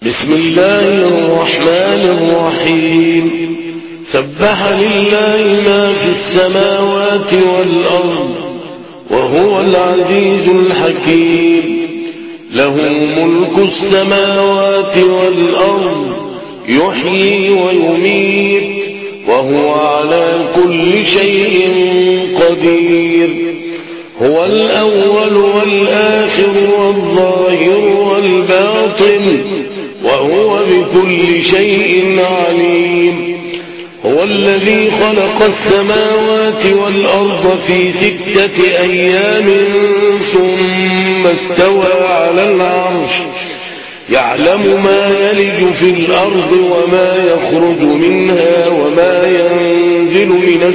بسم الله الرحمن الرحيم. سبح لله ما في السماوات والأرض وهو العزيز الحكيم. له ملك السماوات والأرض يحيي ويميت وهو على كل شيء قدير. هو الأول والآخر والظاهر والباطن وهو بكل شيء عليم. هو الذي خلق السماوات والأرض في 6 أيام ثم استوى على العرش يعلم ما يلج في الأرض وما يخرج منها وما ينزل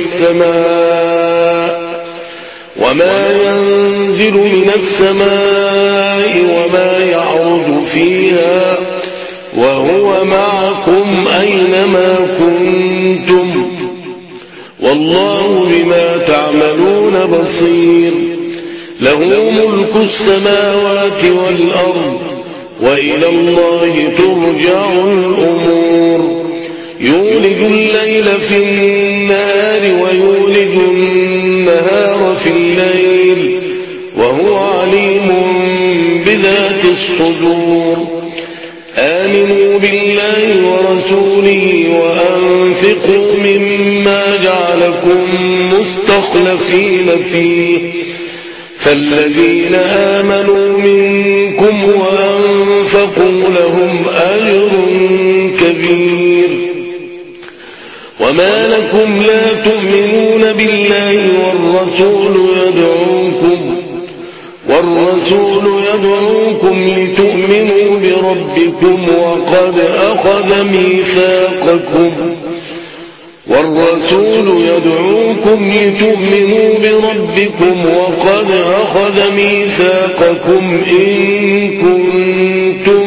من السماء وما يعرج فيها وهو معكم أينما كنتم والله بما تعملون بصير. له ملك السماوات والأرض وإلى الله ترجع الأمور. يولج الليل في النهار ويولج النهار في الليل وهو عليم بذات الصدور. آمنوا بالله ورسوله وأنفقوا مما جعلكم مستخلفين فيه فالذين آمنوا منكم وأنفقوا لهم أجر كبير. وما لكم لا تؤمنون بالله والرسول يدعوكم لتؤمنوا بربكم وقد أخذ ميثاقكم إن كنتم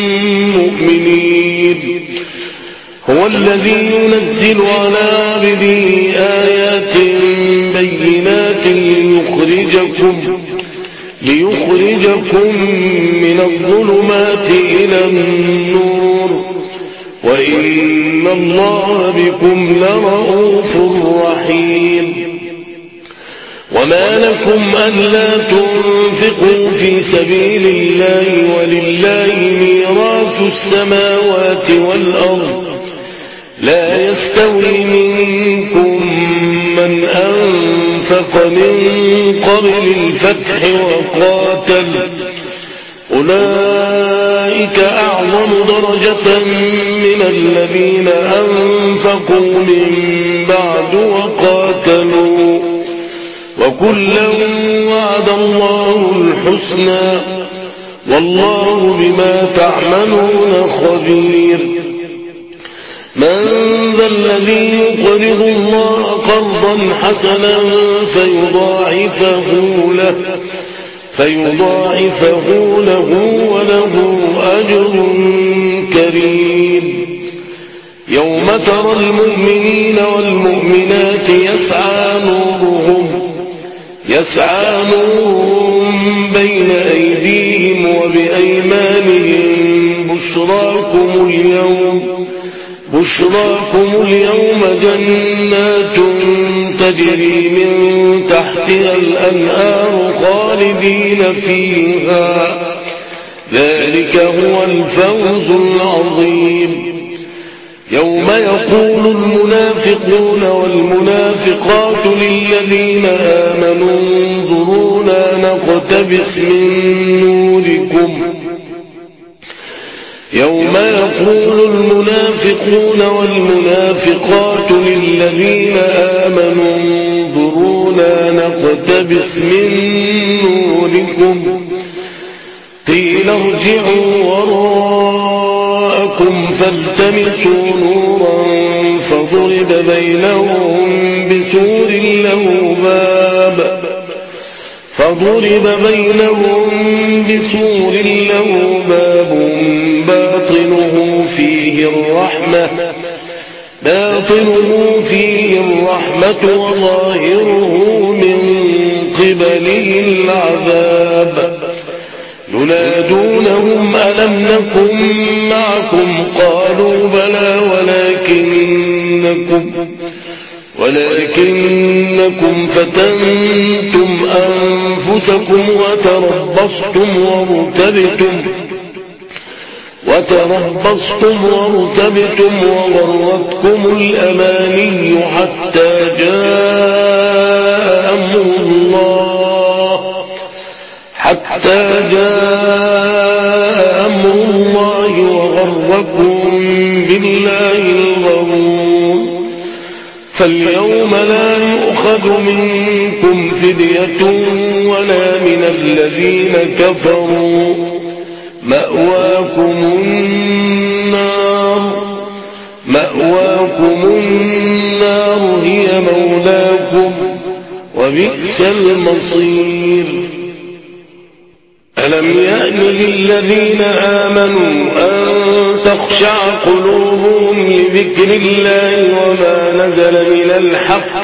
مؤمنين. هو الذي ينزل على عبده آيات بينات ليخرجكم من الظلمات إلى النور وإن الله بكم لرءوف رحيم. وما لكم ألا تنفقوا في سبيل الله ولله ميراث السماوات والأرض لا يستوي منكم من أنفق من قبل الفتح وقاتل أولئك أعظم درجة من الذين أنفقوا من بعد وقاتلوا وكلا وعد الله الحسنى والله بما تعملون خبير. من ذا الذي يقرض الله قرضا حسنا فيضاعفه له وله أجر كريم. يوم ترى المؤمنين والمؤمنات يسعى نورهم بين أيديهم وبأيمانهم بشراكم اليوم جنات تجري من تحتها الأنهار خالدين فيها ذلك هو الفوز العظيم. يوم يقول المنافقون والمنافقات للذين آمنوا انظرونا نقتبس من نوركم يوم يقول المنافقون والمنافقات للذين آمنوا انظرونا نقتبس من نوركم قيل ارجعوا وراءكم فالتمسوا نورا فضرب بينهم بسور له باب باطنه فيه الرحمة وظاهره من قبله العذاب ينادونهم ألم نكن معكم قالوا بلى ولكنكم فتنتم أنفسكم وتربصتم وارتبتم وغرتكم الأماني حتى جاء أمر الله وغركم بالله الغرور. فاليوم لا يؤخذ منكم فدية ولا من الذين كفروا مأواكم النار هي مولاكم وبئس المصير. ألم يأن للذين آمنوا أن تخشع قلوبهم لذكر الله وما نزل من الحق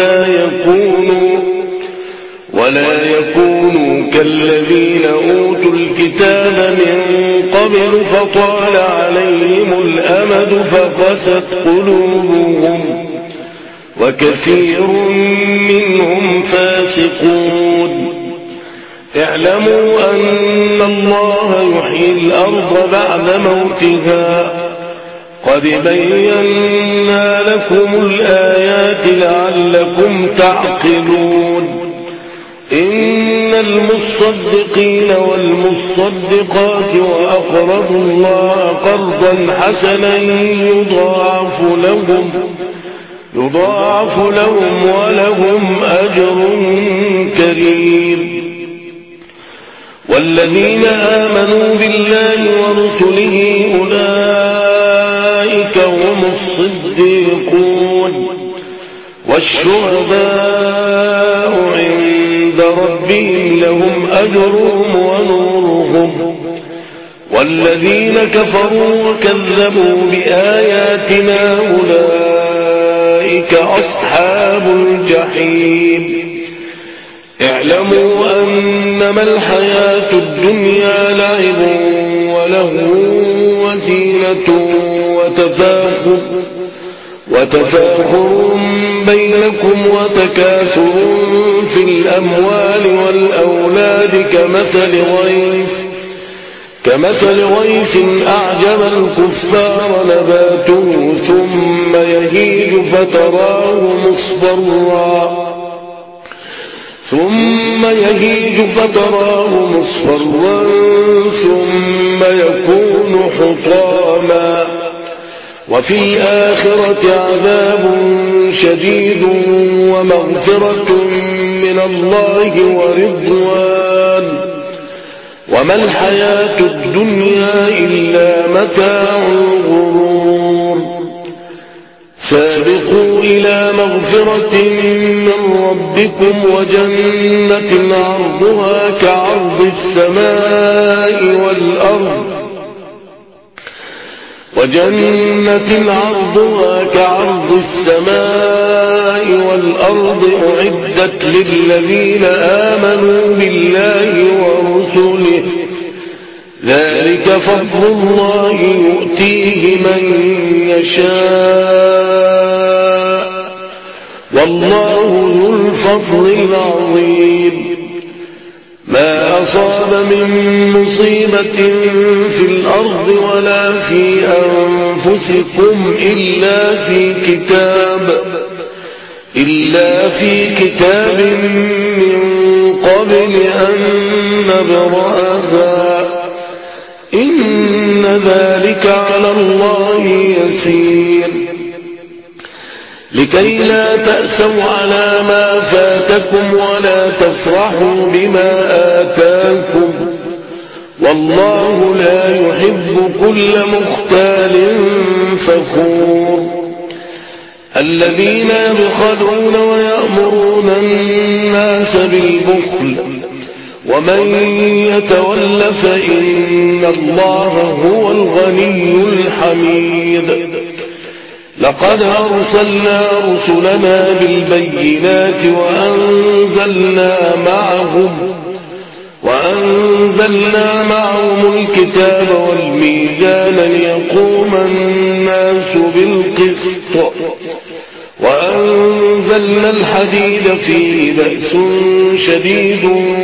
ولا يكونوا كالذين أوتوا الكتاب من قبل فطال عليهم الأمد فقست قلوبهم وكثير منهم فاسقون. اعلموا أن الله يحيي الأرض بعد موتها قد بينا لكم الآيات لعلكم تعقلون. إن المصدقين والمصدقات وأقرضوا الله قرضا حسنا يضاعف لهم ولهم أجر كريم. والذين آمنوا بالله ورسله أولئك هم الصديقون والشهداء عند ربهم لهم أجرهم ونورهم. والذين كفروا وكذبوا بآياتنا أولئك أصحاب الجحيم. اعلموا أنما الحياة الدنيا لعب ولهو وزينة وتفاخر بينكم وتكاثر في الأموال والأولاد كمثل غيث أعجب الكفار نباته ثم يهيج فتراه مصفرا ثم يكون حطاما وفي الآخرة عذاب شديد ومغفرة من الله ورضوان وما الحياة الدنيا إلا متاع الغرور. سابقوا إلى مغفرة من ربكم وجنة عرضها كعرض السماء والأرض أعدت للذين آمنوا بالله ورسله ذلك فضل الله يؤتيه من يشاء والله ذو الفضل العظيم. ما أصاب من مصيبة في الأرض ولا في أنفسكم إلا في كتاب من قبل أن نبرأها إن ذلك على الله يسير. لكي لا تأسوا على ما فاتكم ولا تفرحوا بما آتاكم والله لا يحب كل مختال فخور. الذين يبخلون ويأمرون الناس بالبخل ومن يتول فإن الله هو الغني الحميد. لقد أرسلنا رسلنا بالبينات وأنزلنا معهم الكتاب والميزان ليقوم الناس بالقسط وأنزلنا الحديد فيه بأس شديد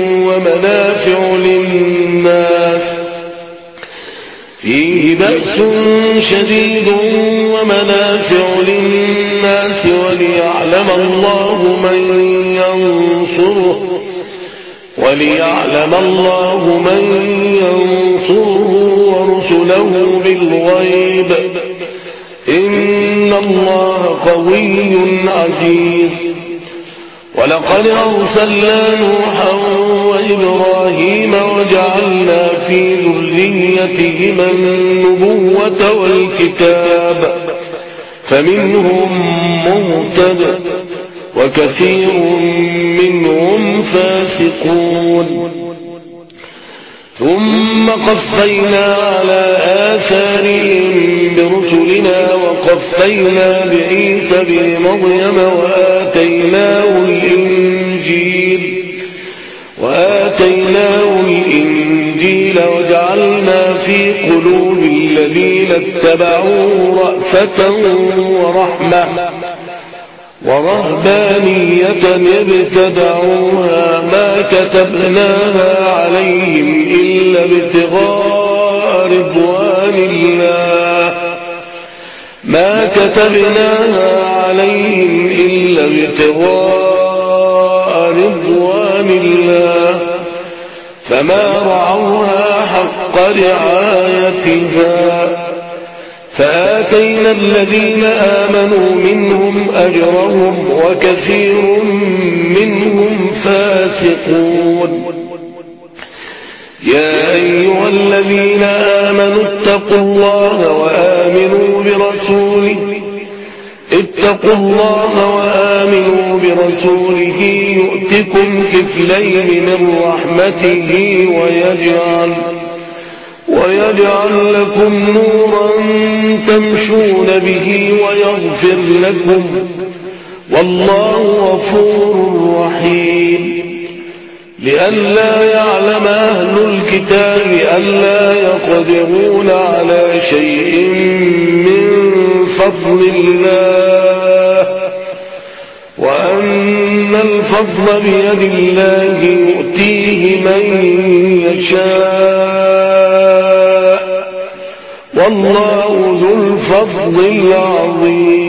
ومنافع للناس وليعلم الله من ينصره ورسله بالغيب إن الله قوي عزيز. ولقد أرسلنا نوحا وإبراهيم وجعلنا في ذريتهما النبوة والكتاب فمنهم مهتد وكثير منهم فاسقون. ثم قفينا على آثارهم برسلنا وقفينا بعيسى بن مريم وآتيناه الإنجيل وجعلنا في قلوب الذين اتبعوه رأفة ورحمة ورهبانية ابتدعوها ما كتبناها عليهم إلا ابتغاء رضوان الله فما رعوها حق رعايتها فآتينا الذين آمنوا منهم أجرهم وكثير منهم فاسقون. يا أيها الذين آمنوا اتقوا الله وآمنوا برسوله يؤتكم كفلين من رحمته ويجعل لكم نورا تمشون به ويغفر لكم والله غفور رحيم. لئلا يعلم أهل الكتاب ألا يقدرون على شيء من فضل الله وأن الفضل بيد الله يؤتيه من يشاء والله ذو الفضل العظيم.